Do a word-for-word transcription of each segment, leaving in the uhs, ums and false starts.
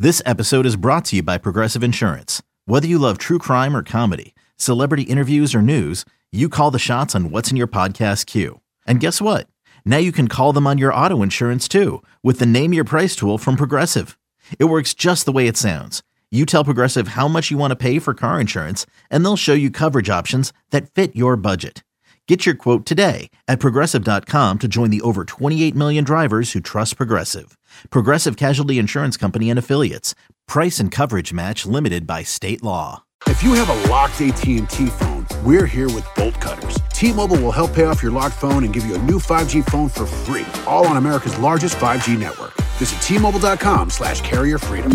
This episode is brought to you by Progressive Insurance. Whether you love true crime or comedy, celebrity interviews or news, you call the shots on what's in your podcast queue. And guess what? Now you can call them on your auto insurance too with the Name Your Price tool from Progressive. It works just the way it sounds. You tell Progressive how much you want to pay for car insurance, and they'll show you coverage options that fit your budget. Get your quote today at Progressive dot com to join the over twenty-eight million drivers who trust Progressive. Progressive Casualty Insurance Company and Affiliates. Price and coverage match limited by state law. If you have a locked A T and T phone, we're here with Bolt Cutters. T-Mobile will help pay off your locked phone and give you a new five G phone for free, all on America's largest five G network. Visit T Mobile dot com slash carrier freedom.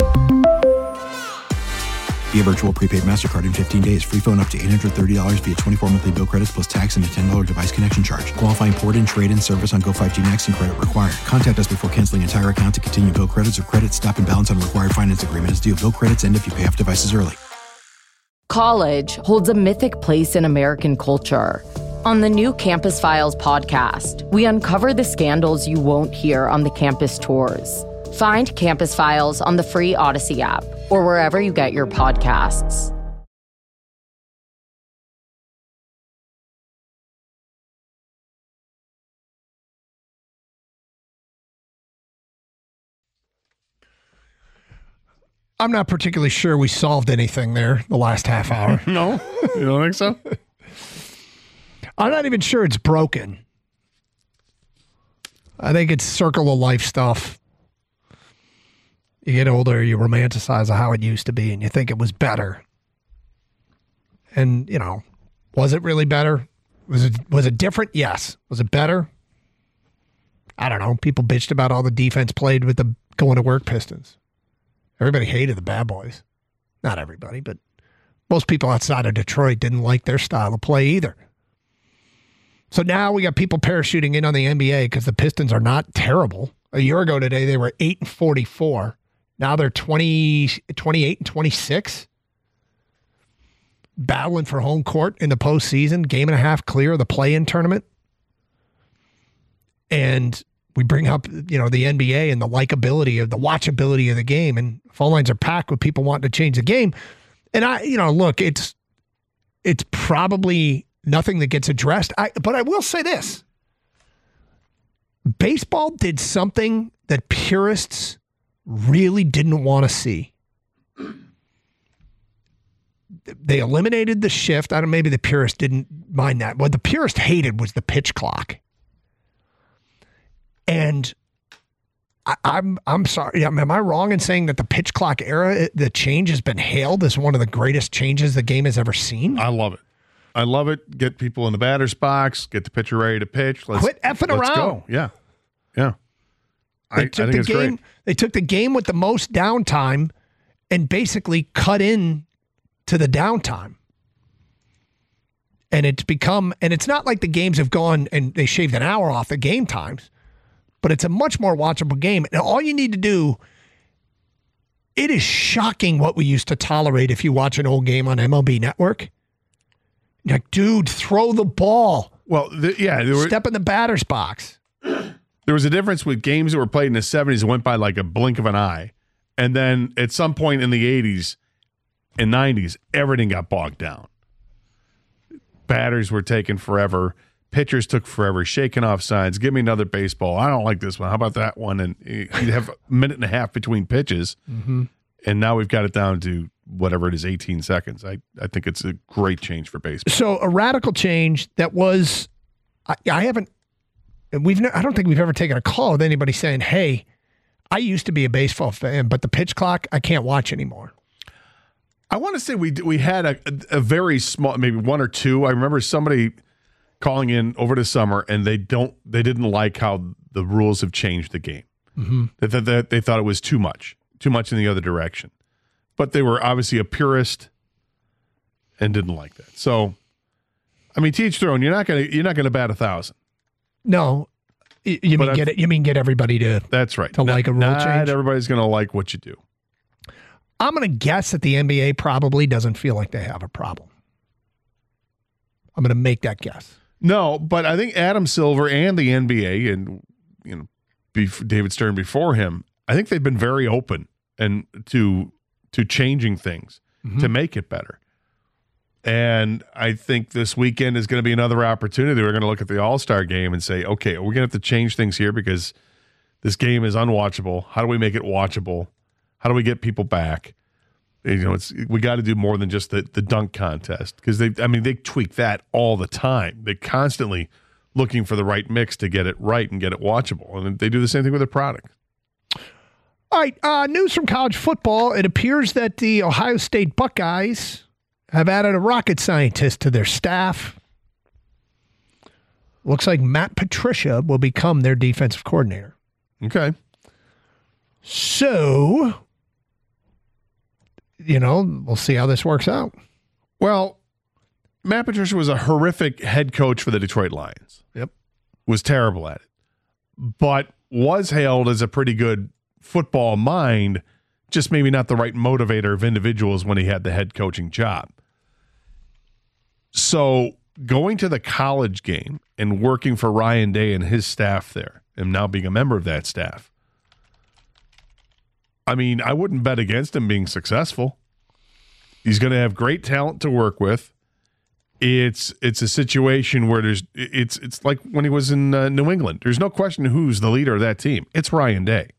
Via virtual prepaid MasterCard in fifteen days. Free phone up to eight hundred thirty dollars via twenty-four monthly bill credits plus tax and a ten dollars device connection charge. Qualifying port and trade-in service on Go five G Next and credit required. Contact us before canceling entire account to continue bill credits or credit stop and balance on required finance agreement is due. Bill credits end if you pay off devices early. College holds a mythic place in American culture. On the new Campus Files podcast, we uncover the scandals you won't hear on the campus tours. Find Campus Files on the free Odyssey app or wherever you get your podcasts. I'm not particularly sure we solved anything there the last half hour. No? You don't think so? I'm not even sure it's broken. I think it's circle of life stuff. You get older, you romanticize how it used to be, and you think it was better. And, you know, was it really better? Was it was it different? Yes. Was it better? I don't know. People bitched about all the defense played with the going to work Pistons. Everybody hated the bad boys. Not everybody, but most people outside of Detroit didn't like their style of play either. So now we got people parachuting in on the N B A because the Pistons are not terrible. A year ago today, they were eight and forty-four. Now they're twenty, twenty-eight and twenty-six. Battling for home court in the postseason. Game and a half clear of the play-in tournament. And we bring up, you know, the N B A and the likability of the watchability of the game. And phone lines are packed with people wanting to change the game. And I, you know, look, it's it's probably nothing that gets addressed. I, but I will say this. Baseball did something that purists really didn't want to see. They eliminated the shift. I don't. Maybe the purists didn't mind that. What the purists hated was the pitch clock. And I, I'm I'm sorry. Am I wrong in saying that the pitch clock era, the change has been hailed as one of the greatest changes the game has ever seen? I love it. I love it. Get people in the batter's box. Get the pitcher ready to pitch. Let's, Quit effing let's around. Go. Yeah, yeah. They I, took I think the it's game. great. They took the game with the most downtime, and basically cut in to the downtime. And it's become, and it's not like the games have gone and they shaved an hour off the game times, but it's a much more watchable game. And all you need to do, it is shocking what we used to tolerate if you watch an old game on M L B Network. You're like, dude, throw the ball. Well, the, yeah. There were, Step in the batter's box. there was a difference with games that were played in the seventies that went by like a blink of an eye. And then at some point in the eighties and nineties, everything got bogged down. Batters were taking forever. Pitchers took forever, shaking off signs. Give me another baseball. I don't like this one. How about that one? And you'd have a minute and a half between pitches. Mm-hmm. And now we've got it down to whatever it is, eighteen seconds. I, I think it's a great change for baseball. So a radical change that was, I, I haven't, we've, I don't think we've ever taken a call with anybody saying, hey, I used to be a baseball fan, but the pitch clock, I can't watch anymore. I want to say we we had a, a very small, maybe one or two. I remember somebody calling in over the summer, and they don't, they didn't like how the rules have changed the game. Mm-hmm. That they, they, they thought it was too much, too much in the other direction. But they were obviously a purist and didn't like that. So, I mean, to each their own. You're not gonna you're not gonna bat a thousand. No, you, you mean I've, get it? You mean get everybody to that's right to not, like a rule not change? Not everybody's gonna like what you do. I'm gonna guess that the N B A probably doesn't feel like they have a problem. I'm gonna make that guess. No, but I think Adam Silver and the N B A and you know David Stern before him, I think they've been very open and to to changing things mm-hmm. to make it better. And I think this weekend is going to be another opportunity. We're going to look at the All-Star game and say, okay, we're going to have to change things here because this game is unwatchable. How do we make it watchable? How do we get people back? You know, it's we got to do more than just the, the dunk contest because they, I mean, they tweak that all the time. They're constantly looking for the right mix to get it right and get it watchable. And they do the same thing with their product. All right, uh, news from college football. It appears that the Ohio State Buckeyes have added a rocket scientist to their staff. Looks like Matt Patricia will become their defensive coordinator. Okay. So, you know, we'll see how this works out. Well, Matt Patricia was a horrific head coach for the Detroit Lions. Yep. Was terrible at it. But was hailed as a pretty good football mind, just maybe not the right motivator of individuals when he had the head coaching job. So going to the college game and working for Ryan Day and his staff there, and now being a member of that staff, I mean, I wouldn't bet against him being successful. He's going to have great talent to work with. It's it's a situation where there's it's it's like when he was in uh, New England. There's no question who's the leader of that team. It's Ryan Day.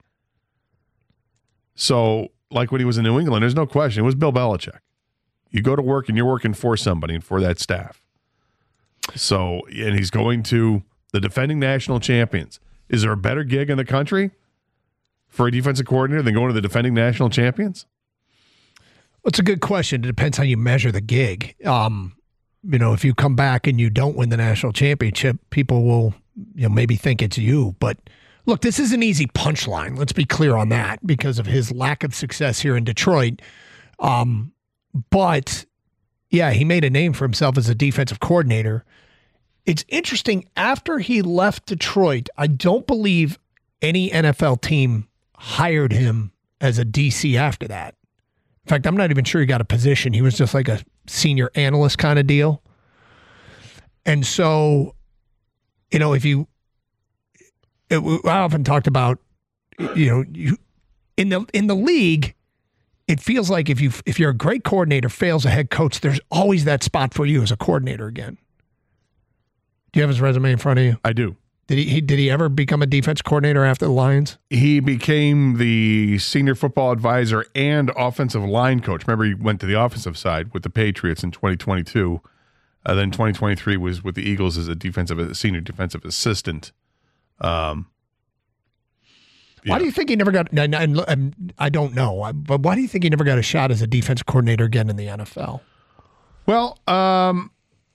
So, like when he was in New England, there's no question. It was Bill Belichick. You go to work and you're working for somebody and for that staff. So, and he's going to the defending national champions. Is there a better gig in the country for a defensive coordinator than going to the defending national champions? Well, it's a good question. It depends how you measure the gig. Um, you know, if you come back and you don't win the national championship, people will, you know, maybe think it's you. But look, this is an easy punchline. Let's be clear on that because of his lack of success here in Detroit. Um, but yeah, he made a name for himself as a defensive coordinator. It's interesting. After he left Detroit, I don't believe any N F L team hired him as a D C after that. In fact, I'm not even sure he got a position. He was just like a senior analyst kind of deal. And so, you know, if you, it, I often talked about, you know, you in the in the league, it feels like if you if you're a great coordinator, fails a head coach, there's always that spot for you as a coordinator again. Do you have his resume in front of you? I do. Did he, he did he ever become a defense coordinator after the Lions? He became the senior football advisor and offensive line coach. Remember, he went to the offensive side with the Patriots in twenty twenty-two. Uh, then twenty twenty-three was with the Eagles as a defensive a senior defensive assistant. Um, yeah. Why do you think he never got? And, and, and I don't know, but why do you think he never got a shot as a defensive coordinator again in the N F L? Well, um.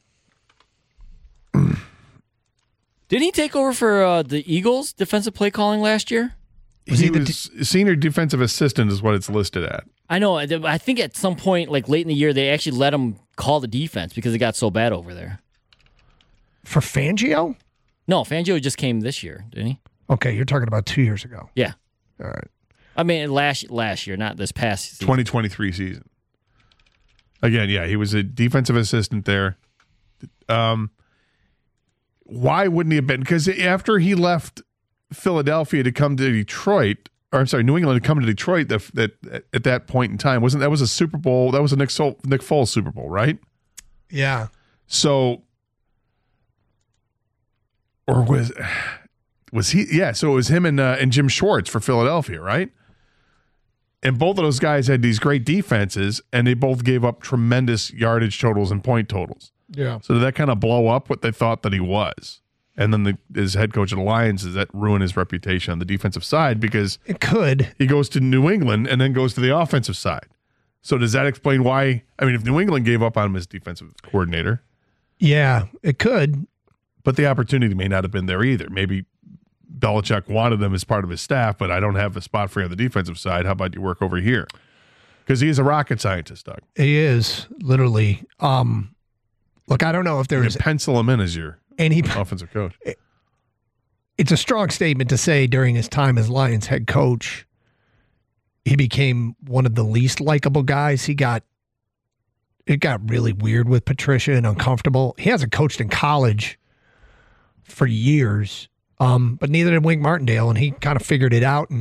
Didn't he take over for uh, the Eagles defensive play calling last year? Was he, he was de- senior defensive assistant is what it's listed at. I know. I think at some point, like late in the year, they actually let him call the defense because it got so bad over there. For Fangio? No, Fangio just came this year, didn't he? Okay, you're talking about two years ago. Yeah. All right. I mean, last last year, not this past season. twenty twenty-three season. Again, yeah, he was a defensive assistant there. Um. Why wouldn't he have been? Because after he left Philadelphia to come to Detroit, or I'm sorry, New England to come to Detroit, that, that at that point in time, wasn't that was a Super Bowl? That was a Nick, Sol, Nick Foles Super Bowl, right? Yeah. So, or was was he? Yeah. So it was him and uh, and Jim Schwartz for Philadelphia, right? And both of those guys had these great defenses, and they both gave up tremendous yardage totals and point totals. Yeah. So did that kind of blow up what they thought that he was? And then the, his head coach of the Lions, does that ruin his reputation on the defensive side? Because it could. He goes to New England and then goes to the offensive side. So does that explain why? I mean, if New England gave up on him as defensive coordinator. Yeah, it could. But the opportunity may not have been there either. Maybe Belichick wanted him as part of his staff, but I don't have a spot for you on the defensive side. How about you work over here? Because he is a rocket scientist, Doug. He is, literally. Um, look, I don't know if there is... pencil him in as your any, offensive coach. It's a strong statement to say during his time as Lions head coach, he became one of the least likable guys. He got... It got really weird with Patricia and uncomfortable. He hasn't coached in college for years, um, but neither did Wink Martindale, and he kind of figured it out and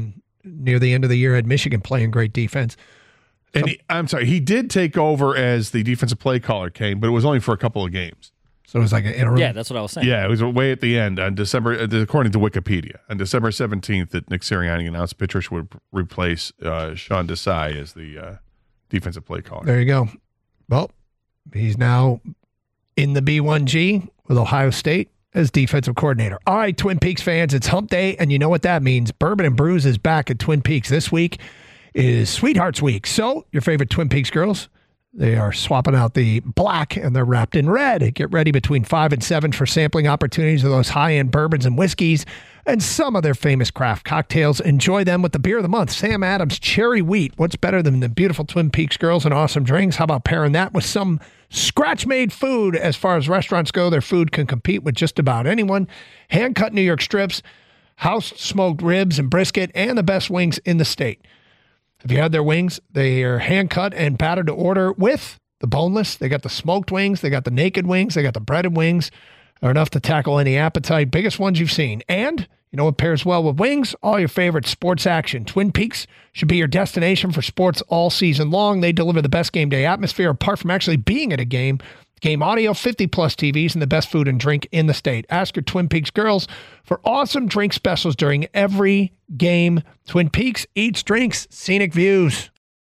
near the end of the year had Michigan playing great defense. And he, I'm sorry, he did take over as the defensive play caller, Kane, but it was only for a couple of games. So it was like an interim? Yeah, that's what I was saying. Yeah, it was way at the end on December, according to Wikipedia, on December seventeenth that Nick Sirianni announced Petrich would replace uh, Sean Desai as the uh, defensive play caller. There you go. Well, he's now in the B one G with Ohio State as defensive coordinator. All right, Twin Peaks fans, it's hump day, and you know what that means. Bourbon and Brews is back at Twin Peaks this week. Is Sweethearts Week. So your favorite Twin Peaks girls, they are swapping out the black and they're wrapped in red. Get ready between five and seven for sampling opportunities of those high-end bourbons and whiskeys and some of their famous craft cocktails. Enjoy them with the beer of the month, Sam Adams Cherry Wheat. What's better than the beautiful Twin Peaks girls and awesome drinks? How about pairing that with some scratch-made food? As far as restaurants go, their food can compete with just about anyone. Hand-cut New York strips, house-smoked ribs and brisket, and the best wings in the state. Have you had their wings? They are hand-cut and battered to order with the boneless. They got the smoked wings. They got the naked wings. They got the breaded wings. They're enough to tackle any appetite. Biggest ones you've seen. And you know what pairs well with wings? All your favorite sports action. Twin Peaks should be your destination for sports all season long. They deliver the best game day atmosphere apart from actually being at a game. Game audio, fifty-plus T Vs, and the best food and drink in the state. Ask your Twin Peaks girls for awesome drink specials during every game. Twin Peaks eats, drinks, scenic views.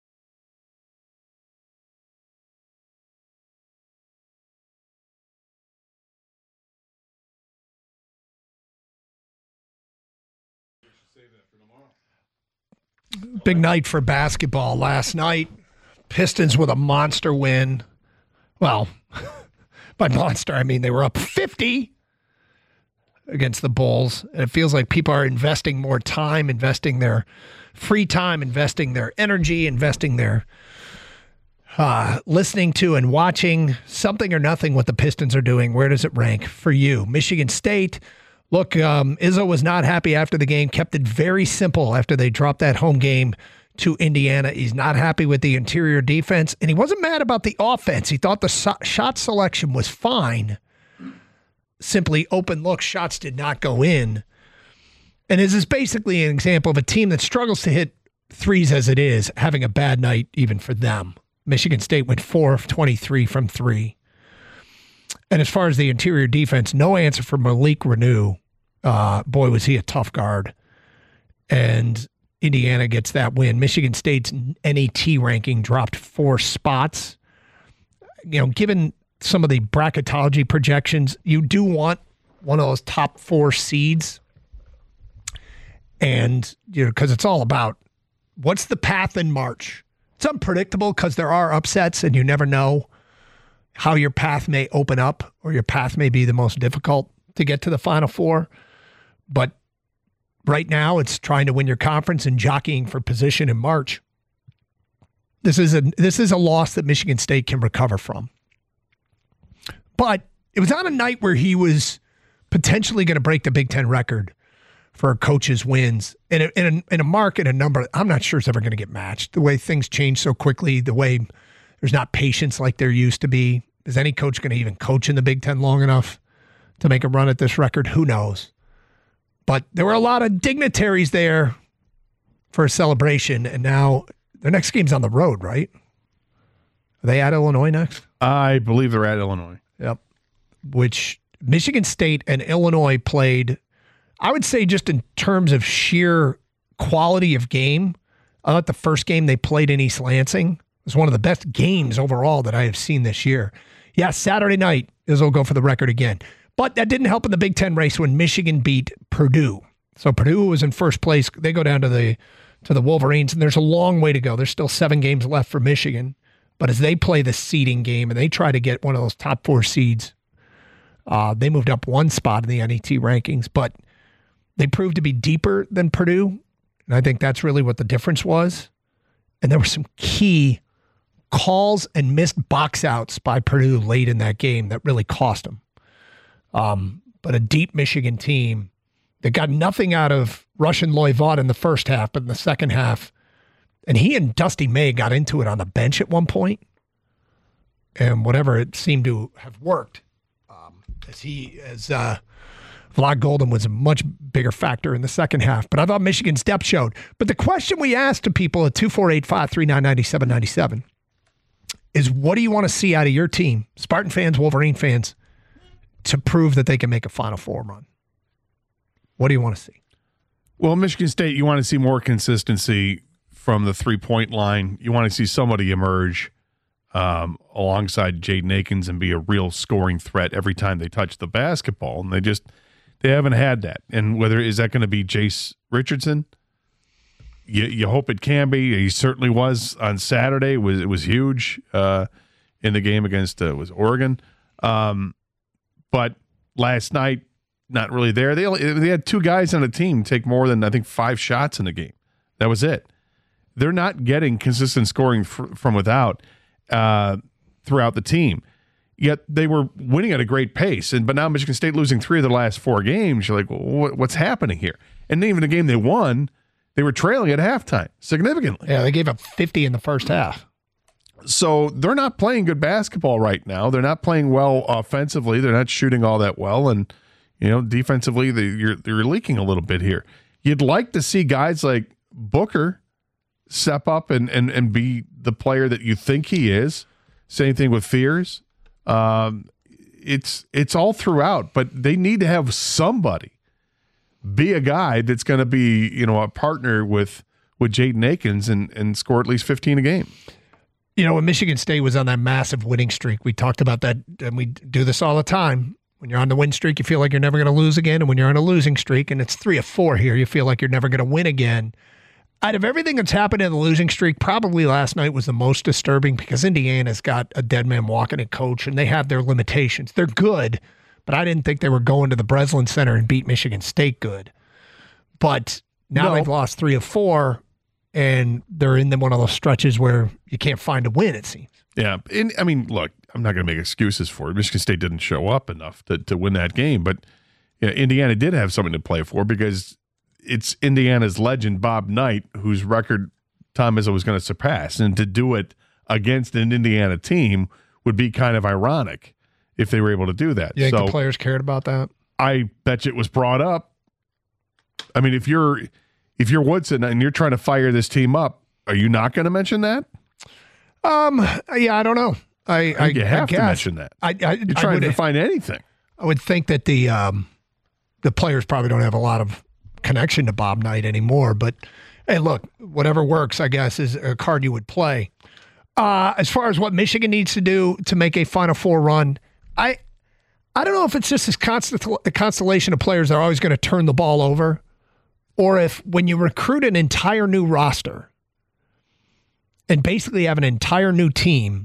Big night for basketball last night. Pistons with a monster win. Well, by monster, I mean they were up fifty against the Bulls. And it feels like people are investing more time, investing their free time, investing their energy, investing their uh, listening to and watching something or nothing what the Pistons are doing. Where does it rank for you? Michigan State. Look, um, Izzo was not happy after the game, kept it very simple after they dropped that home game to Indiana. He's not happy with the interior defense, and he wasn't mad about the offense. He thought the so- shot selection was fine. Simply open look shots did not go in. And this is basically an example of a team that struggles to hit threes as it is, having a bad night even for them. Michigan State went four of twenty-three from three. And as far as the interior defense, no answer for Malik Reneau. Uh, boy, was he a tough guard. And Indiana gets that win. Michigan State's N E T ranking dropped four spots. You know, given some of the bracketology projections, you do want one of those top four seeds. And, you know, because it's all about what's the path in March. It's unpredictable because there are upsets and you never know how your path may open up or your path may be the most difficult to get to the Final Four. But right now, it's trying to win your conference and jockeying for position in March. This is a this is a loss that Michigan State can recover from. But it was on a night where he was potentially going to break the Big Ten record for coaches' wins in a, in a, in a mark and a number I'm not sure it's ever going to get matched. The way things change so quickly, the way there's not patience like there used to be. Is any coach going to even coach in the Big Ten long enough to make a run at this record? Who knows? But there were a lot of dignitaries there for a celebration, and now their next game's on the road, right? Are they at Illinois next? I believe they're at Illinois. Yep. Which Michigan State and Illinois played, I would say just in terms of sheer quality of game, I thought the first game they played in East Lansing was one of the best games overall that I have seen this year. Yeah, Saturday night, Izzo go for the record again. But that didn't help in the Big Ten race when Michigan beat Purdue. So Purdue was in first place. They go down to the to the Wolverines, and there's a long way to go. There's still seven games left for Michigan. But as they play the seeding game and they try to get one of those top four seeds, uh, they moved up one spot in the N E T rankings. But they proved to be deeper than Purdue, and I think that's really what the difference was. And there were some key calls and missed box outs by Purdue late in that game that really cost them. Um, but a deep Michigan team that got nothing out of Russian Loy-Vaught in the first half, but in the second half, and he and Dusty May got into it on the bench at one point, and whatever it seemed to have worked, um, as he, as uh, Vlad Golden was a much bigger factor in the second half, but I thought Michigan's depth showed. But the question we asked to people at two four eight, five three nine, nine seven nine seven is, what do you want to see out of your team, Spartan fans, Wolverine fans, to prove that they can make a Final Four run? What do you want to see? Well, Michigan State, you want to see more consistency from the three-point line. You want to see somebody emerge um, alongside Jaden Akins and be a real scoring threat every time they touch the basketball. And they just they haven't had that. And whether is that going to be Jace Richardson? You, you hope it can be. He certainly was on Saturday. It was it was huge uh, in the game against uh, was Oregon. Um, but last night, not really there. They only, they had two guys on the team take more than I think five shots in the game. That was it. They're not getting consistent scoring fr- from without uh, throughout the team. Yet they were winning at a great pace. And but now Michigan State losing three of the last four games. You're like, well, what, what's happening here? And even the game they won, they were trailing at halftime significantly. Yeah, they gave up fifty in the first half. So they're not playing good basketball right now. They're not playing well offensively. They're not shooting all that well. And, you know, defensively, they, you're, they're leaking a little bit here. You'd like to see guys like Booker step up and, and, and be the player that you think he is. Same thing with Fears. Um, it's it's all throughout, but they need to have somebody be a guy that's going to be, you know, a partner with with Jaden Akins and, and score at least fifteen a game. You know, when Michigan State was on that massive winning streak, we talked about that, and we do this all the time. When you're on the win streak, you feel like you're never going to lose again, and when you're on a losing streak, and it's three or four here, you feel like you're never going to win again. Out of everything that's happened in the losing streak, probably last night was the most disturbing because Indiana's got a dead man walking at coach, and they have their limitations. They're good, but I didn't think they were going to the Breslin Center and beat Michigan State good. But now No. they've lost three of four, and they're in one of those stretches where you can't find a win, it seems. Yeah. And, I mean, look, I'm not going to make excuses for it. Michigan State didn't show up enough to, to win that game, but you know, Indiana did have something to play for because it's Indiana's legend, Bob Knight, whose record Tom Izzo was going to surpass. And to do it against an Indiana team would be kind of ironic if they were able to do that. You think so the players cared about that? I bet you it was brought up. I mean, if you're if you're Woodson and you're trying to fire this team up, are you not going to mention that? Um. Yeah, I don't know. I, I think you have I to guess. mention that. I, I, You're I trying would, to find anything. I would think that the um, the players probably don't have a lot of connection to Bob Knight anymore. But hey, look, whatever works, I guess, is a card you would play. Uh, as far as what Michigan needs to do to make a Final Four run, I I don't know if it's just this constant the constellation of players that are always going to turn the ball over, or if when you recruit an entire new roster and basically have an entire new team,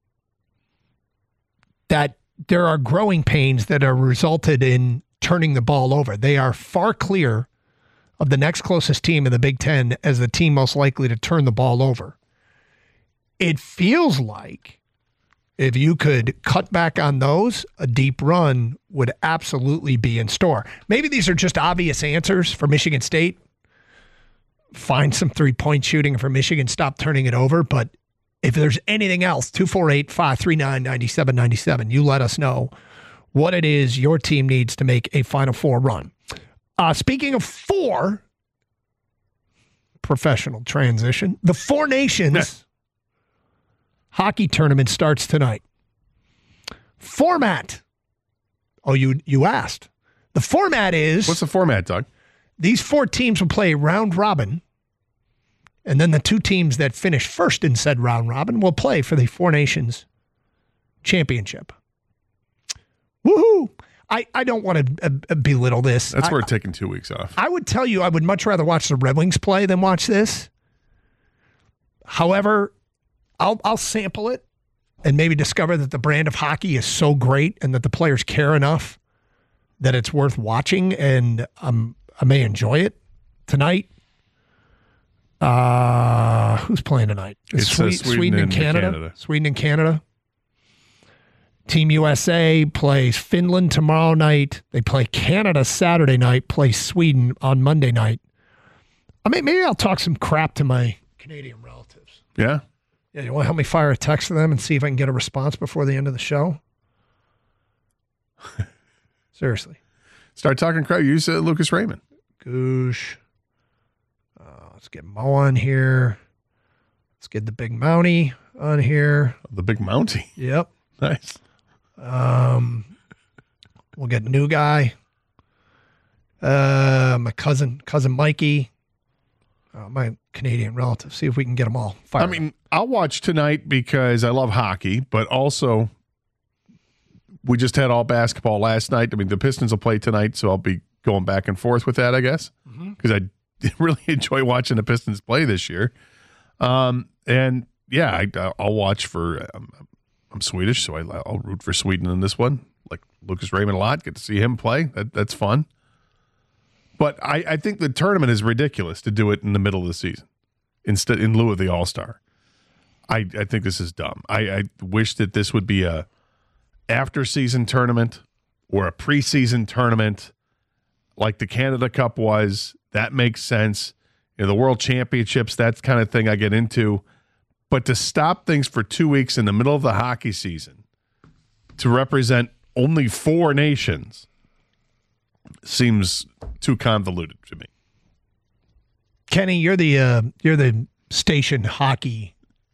that there are growing pains that are resulted in turning the ball over. They are far clear of the next closest team in the Big Ten as the team most likely to turn the ball over. It feels like if you could cut back on those, a deep run would absolutely be in store. Maybe these are just obvious answers for Michigan State. Find some three-point shooting for Michigan, stop turning it over. But if there's anything else, two four eight, five three nine, nine seven nine seven, you let us know what it is your team needs to make a Final Four run. Uh, speaking of four, professional transition, the Four Nations hockey tournament starts tonight. Format. Oh, you you asked. The format is... What's the format, Doug? These four teams will play round robin, and then the two teams that finish first in said round robin will play for the Four Nations championship. Woohoo! I, I don't want to uh, belittle this. That's I, worth taking two weeks off. I would tell you I would much rather watch the Red Wings play than watch this. However, I'll I'll sample it and maybe discover that the brand of hockey is so great and that the players care enough that it's worth watching, and um, I may enjoy it tonight. Uh, who's playing tonight? It's, Swe- uh, Sweden, Sweden and and Canada. Canada. Sweden and Canada. Team U S A plays Finland tomorrow night. They play Canada Saturday night, play Sweden on Monday night. I mean, maybe I'll talk some crap to my Canadian relatives. Yeah. Yeah, you want to help me fire a text to them and see if I can get a response before the end of the show? Seriously. Start talking crap. Use uh, Lucas Raymond. Goosh. Uh, let's get Mo on here. Let's get the Big Mountie on here. The Big Mountie. Yep. Nice. Um, we'll get new guy. Uh, my cousin, cousin Mikey. Uh, my Canadian relative. See if we can get them all fired. I mean, I'll watch tonight because I love hockey, but also we just had all basketball last night. I mean, the Pistons will play tonight, so I'll be going back and forth with that, I guess, because mm-hmm. I really enjoy watching the Pistons play this year. Um, and yeah, I, I'll watch for. Um, I'm Swedish, so I, I'll root for Sweden in this one. Like Lucas Raymond a lot. Get to see him play. That that's fun. But I, I think the tournament is ridiculous to do it in the middle of the season instead in lieu of the All-Star. I, I think this is dumb. I, I wish that this would be a after-season tournament or a preseason tournament like the Canada Cup was. That makes sense. You know, the World Championships, that kind of thing I get into. But to stop things for two weeks in the middle of the hockey season to represent only four nations seems too convoluted to me. Kenny, you're the uh, you're the station hockey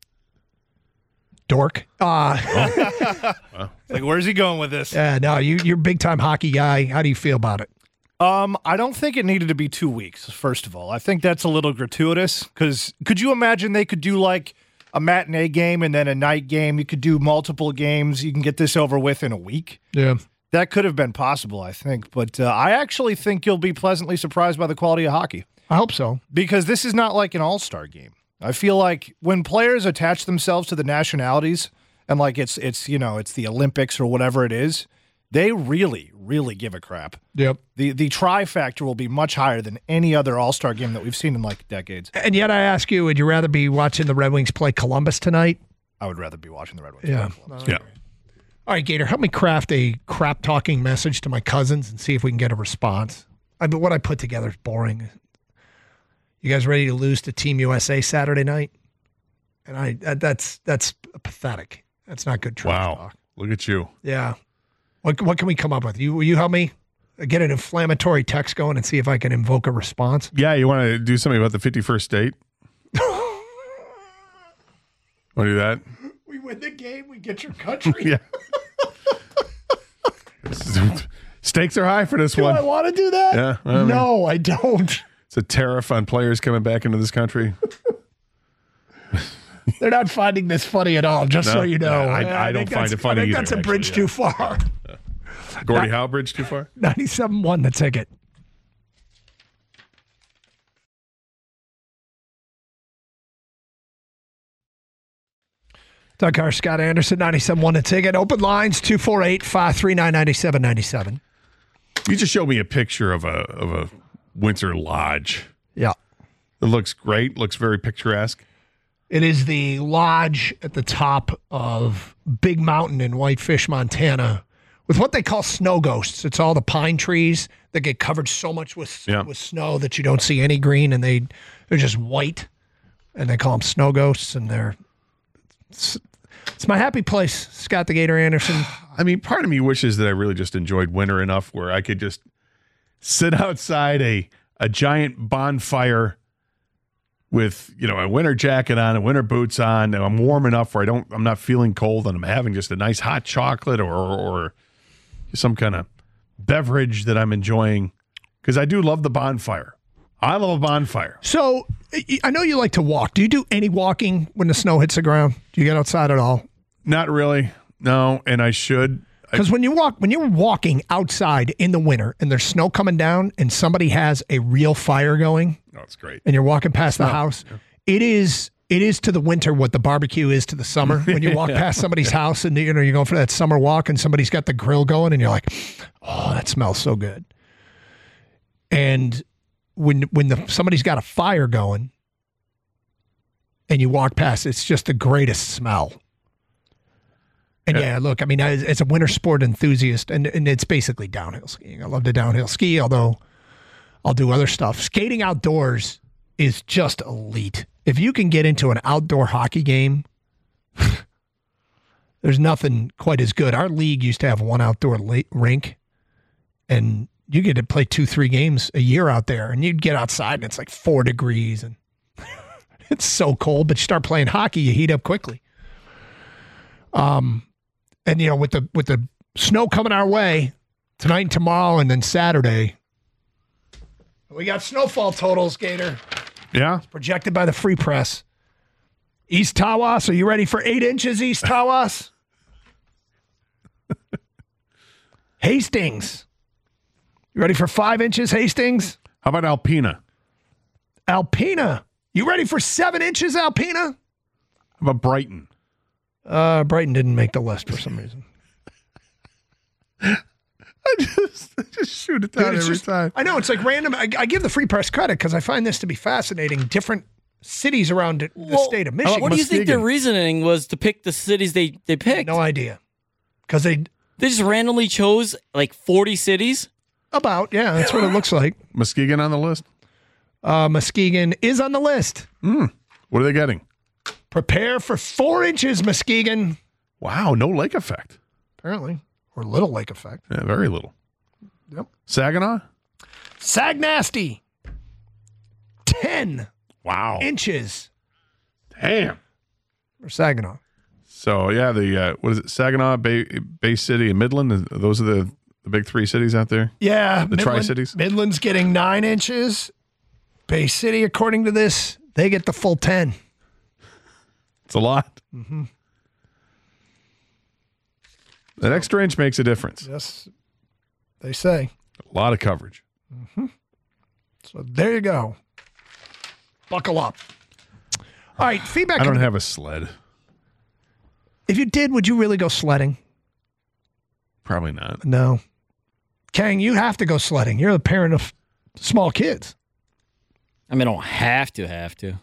dork. Uh, oh. Well. Like, where's he going with this? Yeah, no, you you're a big time hockey guy. How do you feel about it? Um, I don't think it needed to be two weeks. First of all, I think that's a little gratuitous. Because could you imagine they could do like a matinee game and then a night game? You could do multiple games. You can get this over with in a week. Yeah. That could have been possible, I think. But uh, I actually think you'll be pleasantly surprised by the quality of hockey. I hope so. Because this is not like an all-star game. I feel like when players attach themselves to the nationalities and like it's, it's you know, it's the Olympics or whatever it is, they really, really give a crap. Yep. The the try factor will be much higher than any other all-star game that we've seen in like decades. And yet I ask you, would you rather be watching the Red Wings play Columbus tonight? I would rather be watching the Red Wings Yeah. play Columbus. Yeah. All right, Gator, help me craft a crap-talking message to my cousins and see if we can get a response. I mean, what I put together is boring. You guys ready to lose to Team U S A Saturday night? And I that, that's that's pathetic. That's not good trash Wow. talk. Look at you. Yeah. What what can we come up with? You will you help me get an inflammatory text going and see if I can invoke a response? Yeah, you want to do something about the fifty-first date? Want to do that? We win the game, we get your country. Yeah. Stakes are high for this Do one. I want to do that? Yeah, I mean- no, I don't. It's a tariff on players coming back into this country. They're not finding this funny at all, just No, so you know. no, I- I don't think find that's- it funny I think either, that's a actually, bridge yeah. too far. Gordie Howe Bridge too far? ninety-seven one, the ticket. Doug Carr, Scott Anderson, ninety-seven one, the ticket. Open lines, two four eight, five three nine, nine seven nine seven. You just showed me a picture of a of a winter lodge. Yeah. It looks great. Looks very picturesque. It is the lodge at the top of Big Mountain in Whitefish, Montana, with what they call snow ghosts. It's all the pine trees that get covered so much with Yeah. with snow that you don't see any green, and they they're just white, and they call them snow ghosts. And they're it's, it's my happy place, Scott the Gator Anderson. I mean, part of me wishes that I really just enjoyed winter enough where I could just sit outside a a giant bonfire with, you know, a winter jacket on and winter boots on, and I'm warm enough where I don't, I'm not feeling cold, and I'm having just a nice hot chocolate or or some kind of beverage that I'm enjoying, because I do love the bonfire. I love a bonfire. So I know you like to walk. Do you do any walking when the snow hits the ground? Do you get outside at all? Not really, no, and I should. Because when you walk, when you're walking outside in the winter and there's snow coming down and somebody has a real fire going, Oh, it's great. and you're walking past the house, it is it is to the winter what the barbecue is to the summer. When you walk past somebody's house and you know you're going for that summer walk and somebody's got the grill going and you're like, oh, that smells so good. And when when the somebody's got a fire going and you walk past, it's just the greatest smell. And yeah, look, I mean, as, as a winter sport enthusiast, and, and it's basically downhill skiing. I love to downhill ski, although I'll do other stuff. Skating outdoors is just elite. If you can get into an outdoor hockey game, there's nothing quite as good. Our league used to have one outdoor la- rink, and you get to play two, three games a year out there, and you'd get outside and it's like four degrees and it's so cold. But you start playing hockey, you heat up quickly. Um, and you know, with the with the snow coming our way tonight and tomorrow, and then Saturday, we got snowfall totals, Gator. Yeah. Projected by the Free Press. East Tawas, are you ready for eight inches, East Tawas? Hastings. You ready for five inches, Hastings? How about Alpena? Alpena. You ready for seven inches, Alpena? How about Brighton? Uh, Brighton didn't make the list for some reason. I just, I just shoot it down Dude, it's every just- time. I know, it's like random. I, I give the Free Press credit because I find this to be fascinating. Different cities around the Well, state of how Michigan. about What do you think their Muskegon? reasoning was to pick the cities they, they picked? No idea. Because they, They just randomly chose like forty cities? about, yeah, that's what it looks like. Muskegon on the list? Uh, Muskegon is on the list. What are they getting? Prepare for four inches, Muskegon. Wow, no lake effect. Apparently. Or Little Lake effect. Yeah, very little. Yep. Saginaw? Sagnasty. ten Wow. inches Damn. for Saginaw. So, yeah, the, uh, what is it, Saginaw, Bay, Bay City, and Midland? Those are the, the big three cities out there? Yeah. The Tri-Cities? Midland's getting nine inches. Bay City, according to this, they get the full ten. It's a lot. Mm-hmm. That extra inch makes a difference. Yes, they say. A lot of coverage. So there you go. Buckle up. All right, feedback. I don't coming- have a sled. If you did, would you really go sledding? Probably not. No. Kang, you have to go sledding. You're the parent of small kids. I mean, I don't have to have to.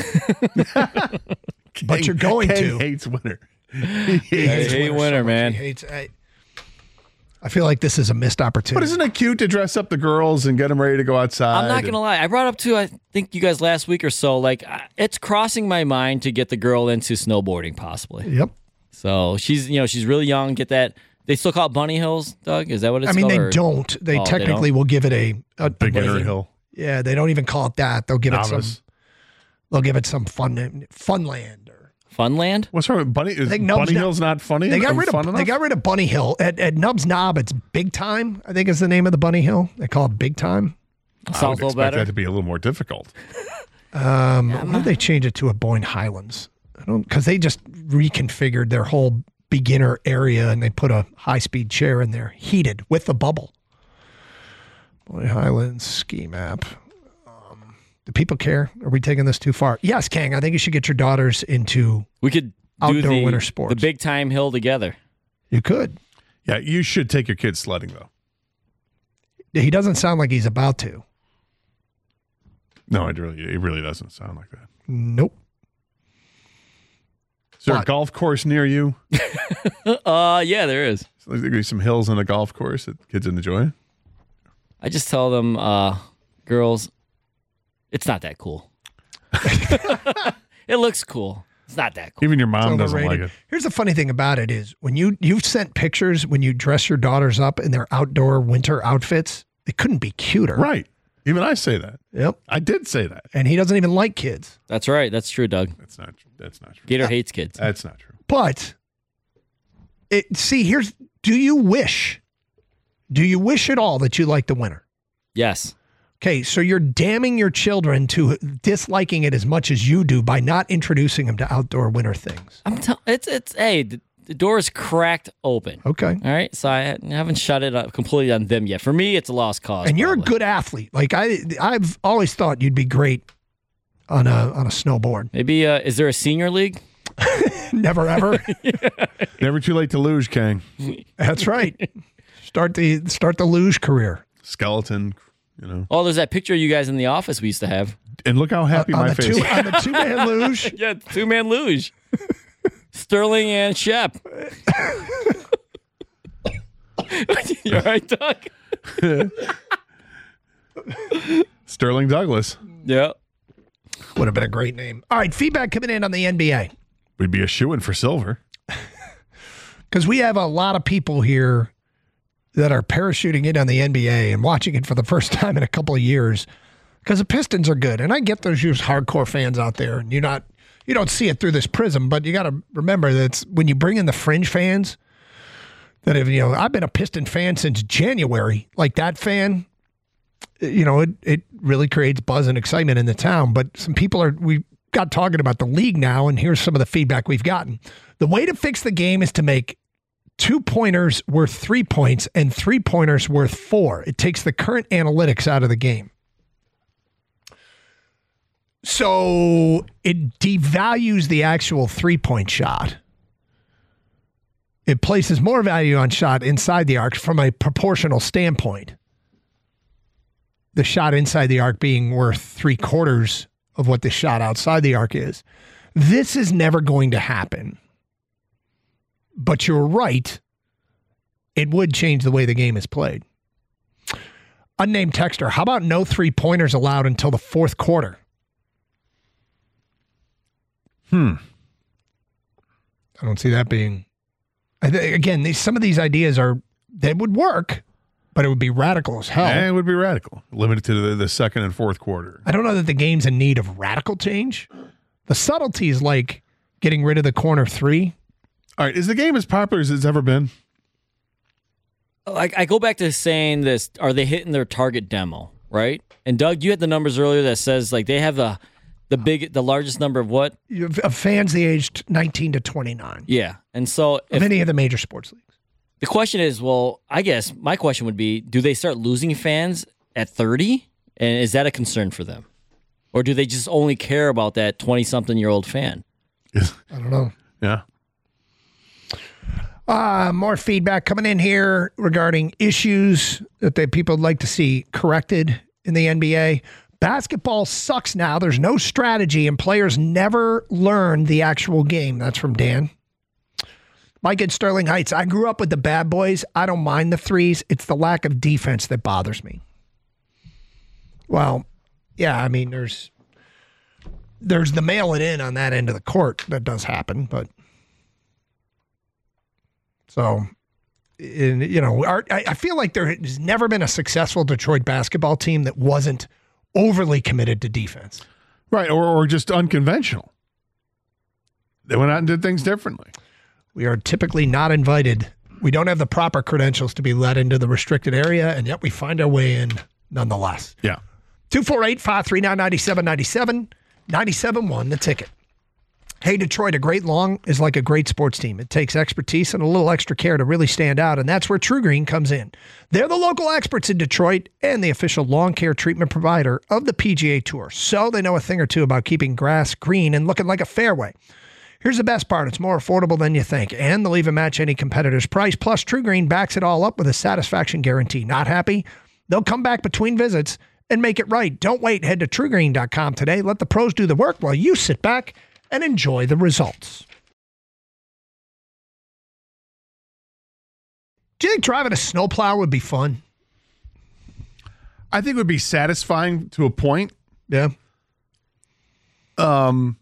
But you're going Kang to. hates winter. He I hates hate winter. winter, He man. hates. I, I feel like this is a missed opportunity. But isn't it cute to dress up the girls and get them ready to go outside? I'm not going to lie. I brought up to, I think you guys last week or so, like, I- it's crossing my mind to get the girl into snowboarding possibly. Yep. So she's, you know, she's really young. Get that. They still call it bunny hills, Doug? Is that what it's I mean, called? they or- don't. They Oh, they technically don't? will give it a, a Beginner what is it? hill. Yeah, they don't even call it that. They'll give it Novice. some. They'll give it some fun Funland or. Funland? What's wrong with Bunny? Is think Nub's Bunny not- Hill's not funny? They got Or rid fun of. enough? They got rid of Bunny Hill at, at Nub's Knob. It's Big Time. I think is the name of the Bunny Hill. They call it Big Time. I Sounds would a little expect better. that to be a little more difficult. Um, why did they change it to a Boyne Highlands? I don't because they just reconfigured their whole beginner area and they put a high speed chair in there, heated with the bubble. Boyne Highlands ski map. Um, do people care? Are we taking this too far? Yes, Kang. I think you should get your daughters into. We could do Outdoor the, winter sports. the big time hill together. You could. Yeah, you should take your kids sledding, though. He doesn't sound like he's about to. No, it really, it really doesn't sound like that. Nope. Is there But- a golf course near you? Uh, yeah, there is. So there's going to be some hills and a golf course that kids enjoy. I just tell them, uh, girls, it's not that cool. It looks cool. It's not that cool. Even your mom It's doesn't like overrated. it. Here's the funny thing about it is when you you've sent pictures when you dress your daughters up in their outdoor winter outfits, they couldn't be cuter. Right. Even I say that. Yep. I did say that. And he doesn't even like kids. That's right. That's true, Doug. That's not. That's not true. Gator hates kids. That's not true. But it see here's do you wish do you wish at all that you like the winter? Yes. Okay, so you're damning your children to disliking it as much as you do by not introducing them to outdoor winter things. I'm tell- it's it's hey, the, the door is cracked open. Okay. All right, so I haven't shut it up completely on them yet. For me, it's a lost cause. And you're a probably. good athlete. Like I I've always thought you'd be great on a on a snowboard. Maybe uh, is there a senior league? Never ever. Never too late to luge, Kang. That's right. Start the start the luge career. Skeleton, you know. Oh, there's that picture of you guys in the office we used to have. And look how happy on my the face. two on the two man luge. Yeah, two man luge. Sterling and Shep. You all right, Doug? Sterling Douglas. Yeah. Would have been a great name. All right, feedback coming in on the N B A. We'd be a shoo-in for silver. Because we have a lot of people here that are parachuting in on the N B A and watching it for the first time in a couple of years because the Pistons are good. And I get there's just hardcore fans out there, and you're not, you don't see it through this prism, but you got to remember that it's, when you bring in the fringe fans that have, you know, I've been a Piston fan since January, like that fan, you know, it, it really creates buzz and excitement in the town. But some people are, we got talking about the league now, and here's some of the feedback we've gotten. The way to fix the game is to make two-pointers worth three points and three-pointers worth four. It takes the current analytics out of the game. So it devalues the actual three-point shot. It places more value on shot inside the arc from a proportional standpoint. The shot inside the arc being worth three-quarters of what the shot outside the arc is. This is never going to happen. But you're right. It would change the way the game is played. Unnamed texter, how about no three-pointers allowed until the fourth quarter? Hmm. I don't see that being... I th- again, these, some of these ideas are... They would work, but it would be radical as hell. Yeah, it would be radical. Limited to the, the second and fourth quarter. I don't know that the game's in need of radical change. The subtleties like getting rid of the corner three... All right, is the game as popular as it's ever been? Like I go back to saying this: are they hitting their target demo, right? And Doug, you had the numbers earlier that says like they have the the big, the largest number of what of fans the aged nineteen to twenty-nine. Yeah, and so of if, any of the major sports leagues. The question is, well, I guess my question would be: do they start losing fans at thirty, and is that a concern for them, or do they just only care about that twenty-something-year-old fan? I don't know. Yeah. Uh, more feedback coming in here regarding issues that they, people would like to see corrected in the N B A. Basketball sucks now. There's no strategy, and players never learn the actual game. That's from Dan. Mike in Sterling Heights. I grew up with the bad boys. I don't mind the threes. It's the lack of defense that bothers me. Well, yeah, I mean, there's there's the mail it in on that end of the court that does happen, but... So, in, you know, our, I, I feel like there has never been a successful Detroit basketball team that wasn't overly committed to defense. Right, or, or just unconventional. They went out and did things differently. We are typically not invited. We don't have the proper credentials to be let into the restricted area, and yet we find our way in nonetheless. Yeah. two four eight, five three nine, nine seven nine seven, nine seven one, the ticket. Hey, Detroit, a great lawn is like a great sports team. It takes expertise and a little extra care to really stand out, and that's where True Green comes in. They're the local experts in Detroit and the official lawn care treatment provider of the P G A Tour, so they know a thing or two about keeping grass green and looking like a fairway. Here's the best part. It's more affordable than you think, and they'll even match any competitor's price. Plus, True Green backs it all up with a satisfaction guarantee. Not happy? They'll come back between visits and make it right. Don't wait. Head to true green dot com today. Let the pros do the work while you sit back and enjoy the results. Do you think driving a snowplow would be fun? I think it would be satisfying to a point. Yeah. Um,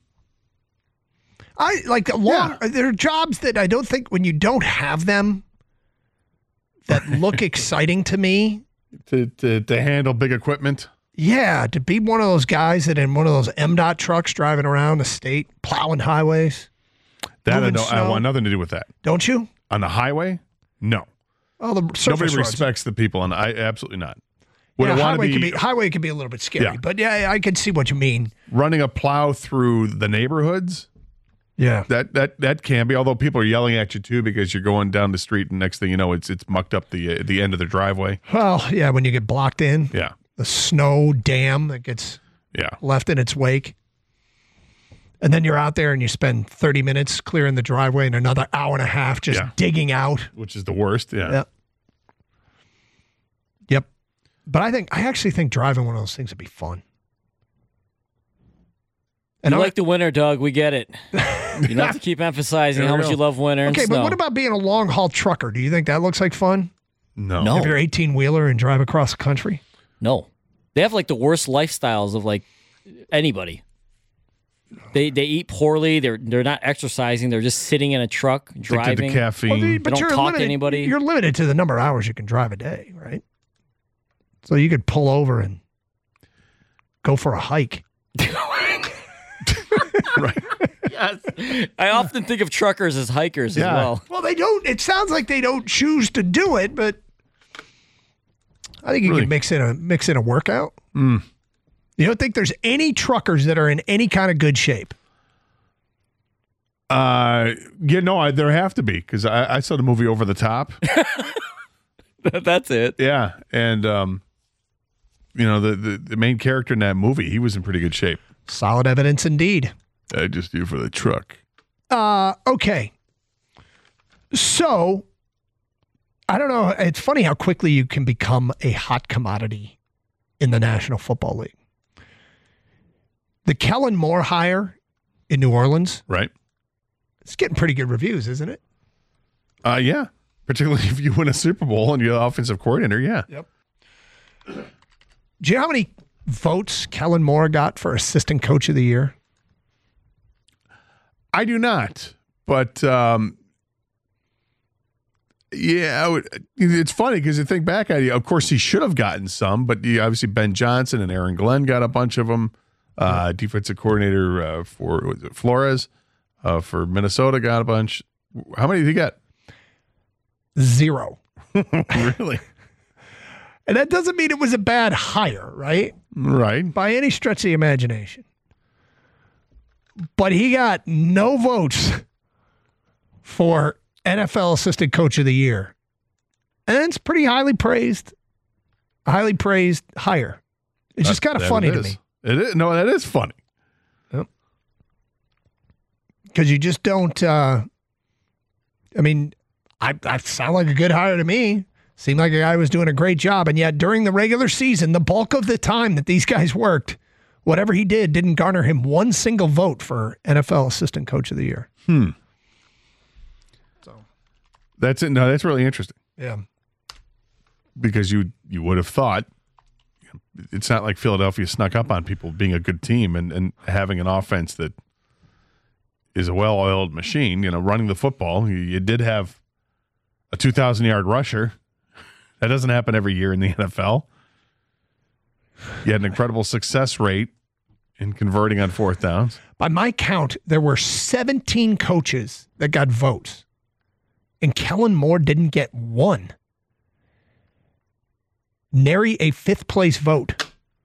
I like a long, yeah. There are jobs that I don't think when you don't have them that look exciting to me. To, to to handle big equipment. Yeah, to be one of those guys that in one of those M DOT trucks driving around the state, plowing highways. That I, don't, I want nothing to do with that. Don't you? On the highway? No. Oh, the Nobody respects the people, and I absolutely not. Would yeah, it highway be, could be highway could be a little bit scary, yeah. but yeah, I can see what you mean. Running a plow through the neighborhoods? Yeah. That that that can be, although people are yelling at you too because you're going down the street and next thing you know it's it's mucked up the uh, the end of the driveway. Well, yeah, when you get blocked in. Yeah. The snow dam that gets yeah. left in its wake. And then you're out there and you spend thirty minutes clearing the driveway and another hour and a half just yeah. digging out. Which is the worst, yeah. Yep. Yep. But I think I actually think driving one of those things would be fun. And you I like the winter, Doug. We get it. You don't have to keep emphasizing how much go. you love winter and okay, snow. but what about being a long-haul trucker? Do you think that looks like fun? No. No. Have your eighteen-wheeler and drive across the country? No. They have like the worst lifestyles of like anybody. they they eat poorly. They're they're not exercising. They're just sitting in a truck driving. Addicted to caffeine. Well, They but don't you're talk limited, to anybody. You're limited to the number of hours you can drive a day, right? So you could pull over and go for a hike. Right. Yes. I often think of truckers as hikers as well. Well, they don't. It sounds like they don't choose to do it, but I think you Really? can mix in a mix in a workout. Mm. You don't think there's any truckers that are in any kind of good shape? Uh, yeah, no, I, there have to be because I, I saw the movie Over the Top. That's it. Yeah, and um, you know the, the the main character in that movie, he was in pretty good shape. Solid evidence indeed. I just do for the truck. Uh, okay. So, I don't know. It's funny how quickly you can become a hot commodity in the National Football League. The Kellen Moore hire in New Orleans, Right. it's getting pretty good reviews, isn't it? Uh, yeah. Particularly if you win a Super Bowl and you're the offensive coordinator. Yeah. Yep. Do you know how many votes Kellen Moore got for Assistant Coach of the Year? I do not, but um, yeah, I would, it's funny because you think back at it. Of course, he should have gotten some, but you, obviously Ben Johnson and Aaron Glenn got a bunch of them. Uh, defensive coordinator uh, for was it Flores uh, for Minnesota got a bunch. How many did he get? Zero. Really? And that doesn't mean it was a bad hire, right? Right. By any stretch of the imagination. But he got no votes for N F L Assistant Coach of the Year. And it's pretty highly praised, highly praised hire. It's just kind of That funny it to is. me. It is. No, that is funny. Because you just don't, uh, I mean, I, I sound like a good hire to me. Seemed like a guy who was doing a great job. And yet during the regular season, the bulk of the time that these guys worked, whatever he did didn't garner him one single vote for N F L Assistant Coach of the Year. Hmm. So That's it. No, that's really interesting yeah. because you you would have thought it's not like Philadelphia snuck up on people being a good team and, and having an offense that is a well-oiled machine, you know, running the football. You, you did have a two thousand yard rusher. That doesn't happen every year in the N F L. You had an incredible success rate in converting on fourth downs. By my count, there were seventeen coaches that got votes, and Kellen Moore didn't get one. Nary a fifth place vote.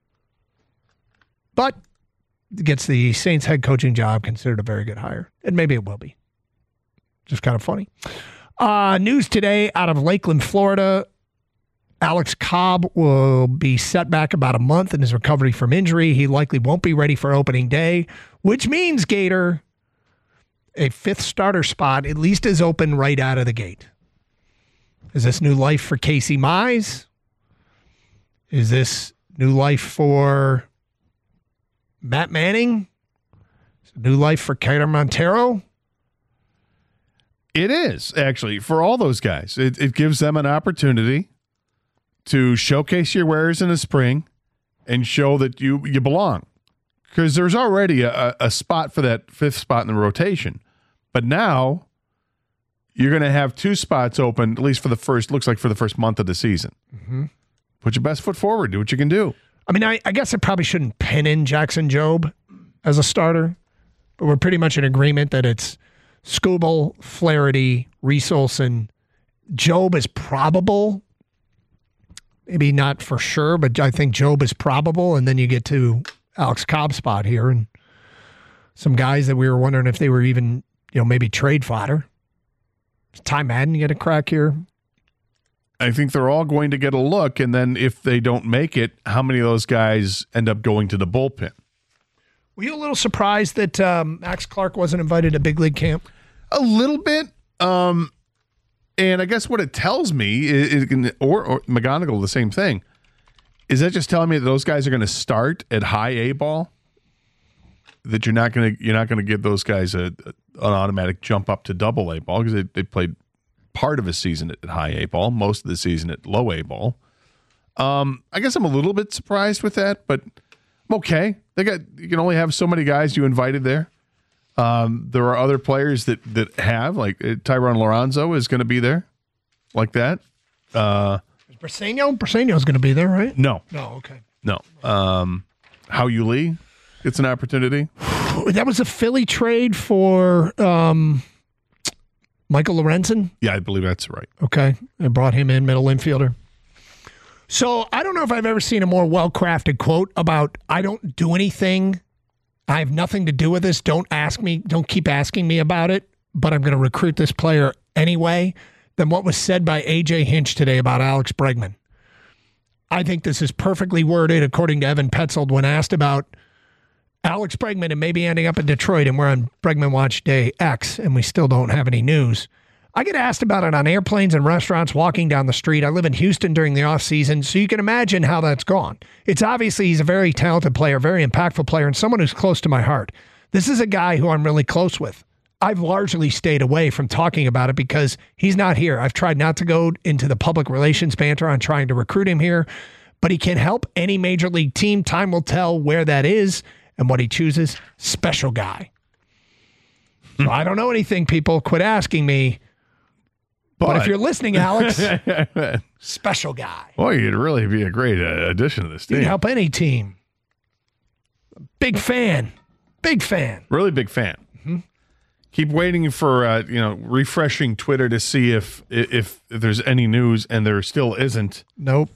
But gets the Saints head coaching job, considered a very good hire. And maybe it will be. Just kind of funny. Uh, news today out of Lakeland, Florida. Alex Cobb will be set back about a month in his recovery from injury. He likely won't be ready for opening day, which means, Gator, a fifth starter spot at least is open right out of the gate. Is this new life for Casey Mize? Is this new life for Matt Manning? Is it new life for Kyler Montero? It is, actually, for all those guys. It, it gives them an opportunity to showcase your wares in the spring and show that you, you belong. Because there's already a, a spot for that fifth spot in the rotation. But now you're going to have two spots open, at least for the first, looks like for the first month of the season. Mm-hmm. Put your best foot forward. Do what you can do. I mean, I, I guess I probably shouldn't pin in Jackson Jobe as a starter, but we're pretty much in agreement that it's Skubal, Flaherty, Reese Olson. Jobe is probable. Maybe not for sure, but I think Jobe is probable. And then you get to Alex Cobb's spot here and some guys that we were wondering if they were even, you know, maybe trade fodder. Does Ty Madden get a crack here? I think they're all going to get a look. And then if they don't make it, how many of those guys end up going to the bullpen? Were you a little surprised that um, Max Clark wasn't invited to big league camp? A little bit. Um, and I guess what it tells me, is, is, or, or McGonigal, the same thing, is that just telling me that those guys are going to start at high A ball? That you're not going to you're not going to give those guys a, a, an automatic jump up to double A ball because they, they played part of a season at high A ball, most of the season at low A ball. Um, I guess I'm a little bit surprised with that, but I'm okay. They got you can only have so many guys you invited there. Um, there are other players that that have like uh, Tyrone Lorenzo is going to be there, like that. Uh, Is Briseño? Briseño's going to be there, right? no, No, okay. no. Um, Hao Yu Lee, it's an opportunity. That was a Philly trade for um, Michael Lorenzen. Yeah, I believe that's right. Okay. And brought him in, middle infielder. So I don't know if I've ever seen a more well-crafted quote about I don't do anything. I have nothing to do with this. Don't ask me. Don't keep asking me about it, but I'm going to recruit this player anyway, than what was said by A J Hinch today about Alex Bregman. I think this is perfectly worded, according to Evan Petzold, when asked about Alex Bregman and maybe ending up in Detroit, and we're on Bregman Watch Day X, and we still don't have any news. I get asked about it on airplanes and restaurants, walking down the street. I live in Houston during the off season, so you can imagine how that's gone. It's obviously he's a very talented player, very impactful player, and someone who's close to my heart. This is a guy who I'm really close with. I've largely stayed away from talking about it because he's not here. I've tried not to go into the public relations banter on trying to recruit him here, but he can help any major league team. Time will tell where that is and what he chooses. Special guy. So I don't know anything, people. Quit asking me. But, but if you're listening, Alex, special guy. Boy, you'd really be a great uh, addition to this team. You'd help any team. Big fan. Big fan. Really big fan. Mm-hmm. Keep waiting for uh, you know refreshing Twitter to see if, if if there's any news, and there still isn't. Nope.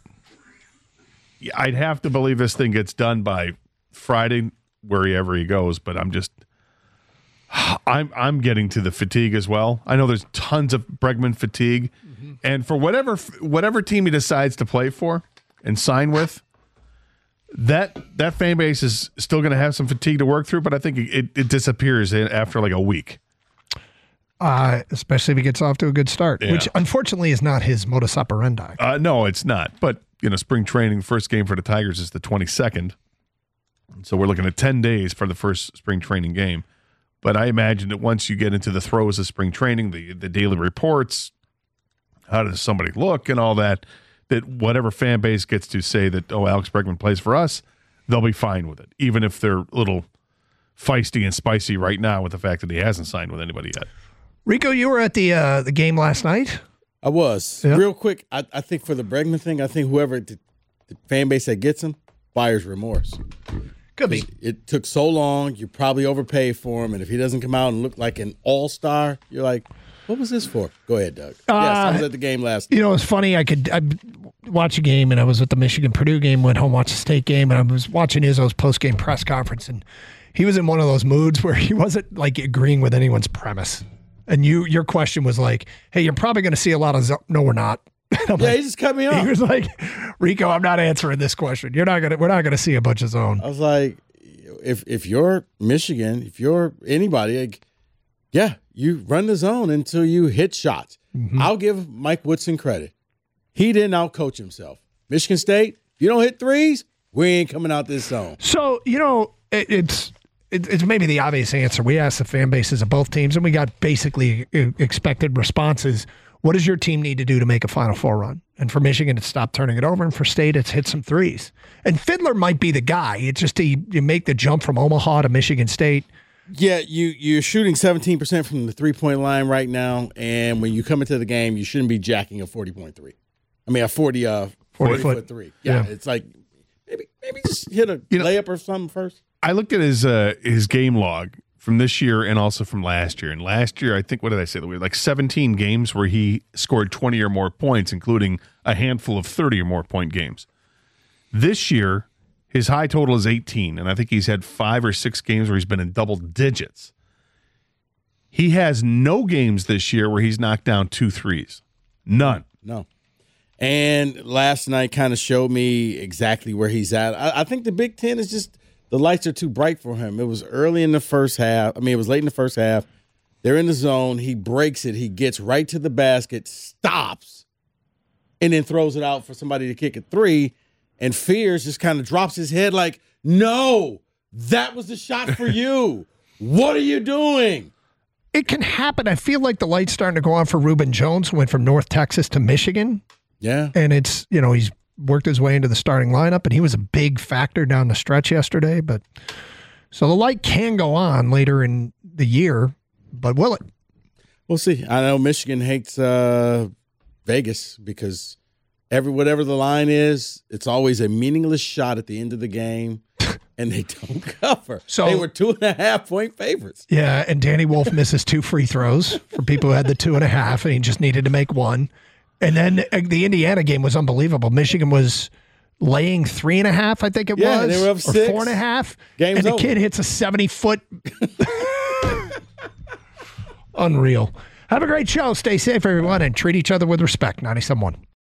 I'd have to believe this thing gets done by Friday, wherever he goes. But I'm just. I'm I'm getting to the fatigue as well. I know there's tons of Bregman fatigue, mm-hmm. and for whatever whatever team he decides to play for and sign with, that that fan base is still going to have some fatigue to work through. But I think it, it disappears after like a week, uh, especially if he gets off to a good start, yeah. which unfortunately is not his modus operandi. Uh, no, it's not. But you know, spring training first game for the Tigers is the twenty-second, so we're looking at ten days for the first spring training game. But I imagine that once you get into the throes of spring training, the the daily reports, how does somebody look and all that, that whatever fan base gets to say that, oh, Alex Bregman plays for us, they'll be fine with it, even if they're a little feisty and spicy right now with the fact that he hasn't signed with anybody yet. Rico, you were at the uh, the game last night? I was. Yeah. Real quick, I, I think for the Bregman thing, I think whoever, the, the fan base that gets him, buyer's remorse. Could be. It took so long. You probably overpaid for him, and if he doesn't come out and look like an all-star, you're like, what was this for? Go ahead, Doug. Uh, yes, I was at the game last night. You know, it's funny. I could I watch a game, and I was at the Michigan-Purdue game, went home, watched the State game, and I was watching Izzo's post-game press conference, and he was in one of those moods where he wasn't, like, agreeing with anyone's premise. And you, your question was like, hey, you're probably going to see a lot of zo-. No, we're not. Yeah, like, he just cut me off. He was like, Rico, I'm not answering this question. You're not gonna. We're not gonna see a bunch of zone. I was like, if if you're Michigan, if you're anybody, like, yeah, you run the zone until you hit shots. Mm-hmm. I'll give Mike Woodson credit. He didn't outcoach himself. Michigan State, if you don't hit threes, we ain't coming out this zone. So you know, it, it's. It's maybe the obvious answer. We asked the fan bases of both teams, and we got basically expected responses. What does your team need to do to make a Final Four run? And for Michigan, it's stop turning it over. And for State, it's hit some threes. And Fiddler might be the guy. It's just you, you make the jump from Omaha to Michigan State. Yeah, you, you're shooting seventeen percent from the three-point line right now. And when you come into the game, you shouldn't be jacking a forty point three. I mean, a forty, uh, forty, forty foot. foot three. Yeah, yeah, it's like maybe maybe just hit a you layup know, or something first. I looked at his uh, his game log from this year and also from last year. And last year, I think, what did I say? Like seventeen games where he scored twenty or more points, including a handful of thirty or more point games. This year, his high total is eighteen, and I think he's had five or six games where he's been in double digits. He has no games this year where he's knocked down two threes. None. No. And last night kind of showed me exactly where he's at. I, I think the Big Ten is just – the lights are too bright for him. It was early in the first half. I mean, it was late in the first half. They're in the zone. He breaks it. He gets right to the basket, stops, and then throws it out for somebody to kick a three. And Fears just kind of drops his head like, no, that was the shot for you. What are you doing? It can happen. I feel like the light's starting to go on for Reuben Jones, who went from North Texas to Michigan. Yeah. And it's, you know, he's worked his way into the starting lineup, and he was a big factor down the stretch yesterday. But so the light can go on later in the year, but will it? We'll see. I know Michigan hates uh, Vegas because every whatever the line is, it's always a meaningless shot at the end of the game, and they don't cover. So they were two and a half point favorites. Yeah, and Danny Wolf misses two free throws for people who had the two and a half, and he just needed to make one. And then the Indiana game was unbelievable. Michigan was laying three and a half, I think it yeah, was, they were up or six. four and a half. Game's and the over. kid hits a seventy-foot. Unreal. Have a great show. Stay safe, everyone, and treat each other with respect. ninety-seven point one.